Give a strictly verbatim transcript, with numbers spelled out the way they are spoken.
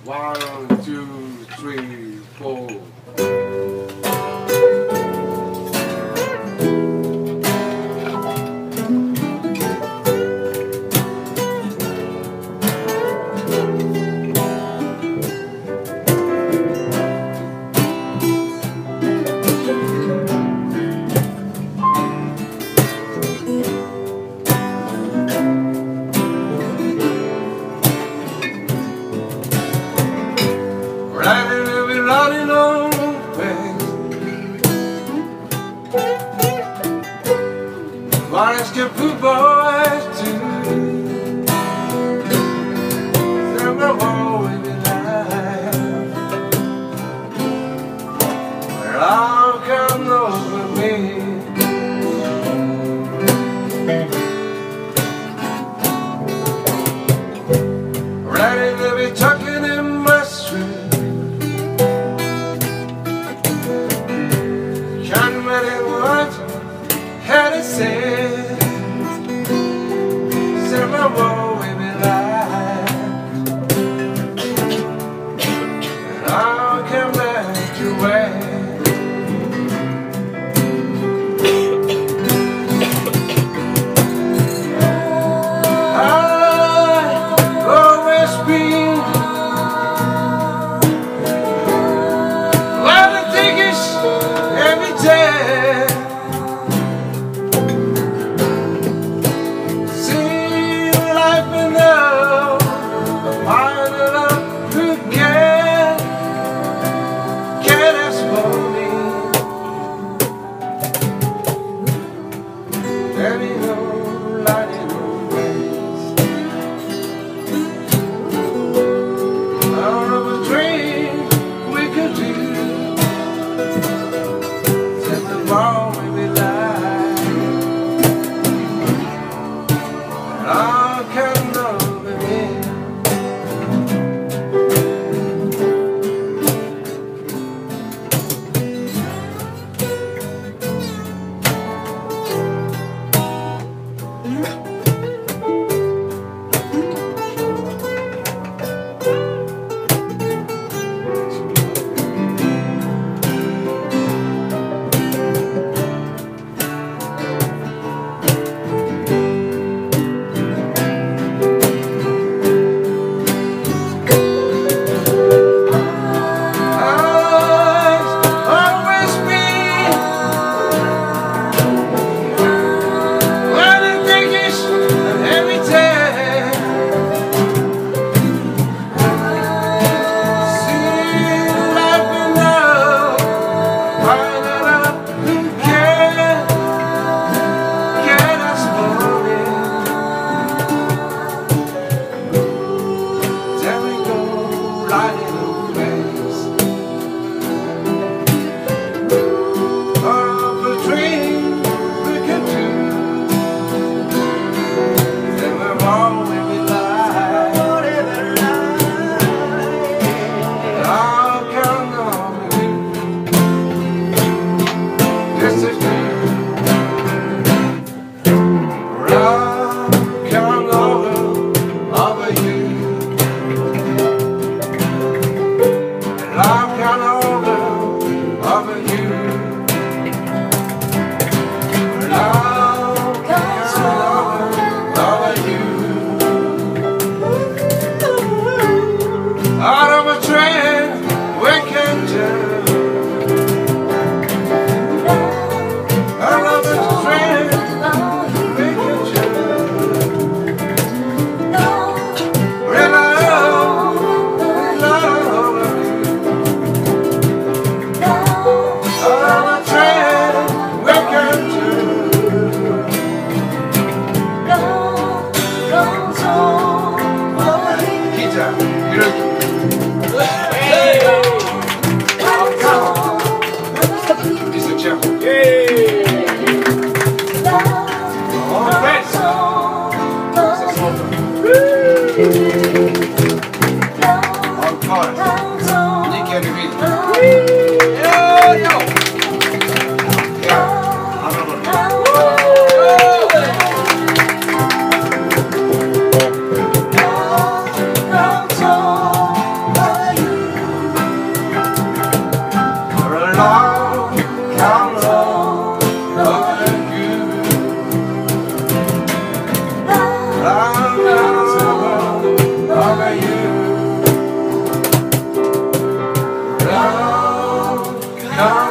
One, two, three, four. Running on what is good for boys too? They're always alive. Well, all come over me. Ready to be tucking in my street. Had it said, said my boy we be live, and I'll come back your way. I'll always be where the thing is every day. There ain't no light in no ways. Out of a dream we could do. Set the ball we be live. And all kind of it. Out of a train, we can jump. Out of a train, we can jump. Well, I love, love you. Out of a train, we can jump. Guitar, beautiful. Oh, Come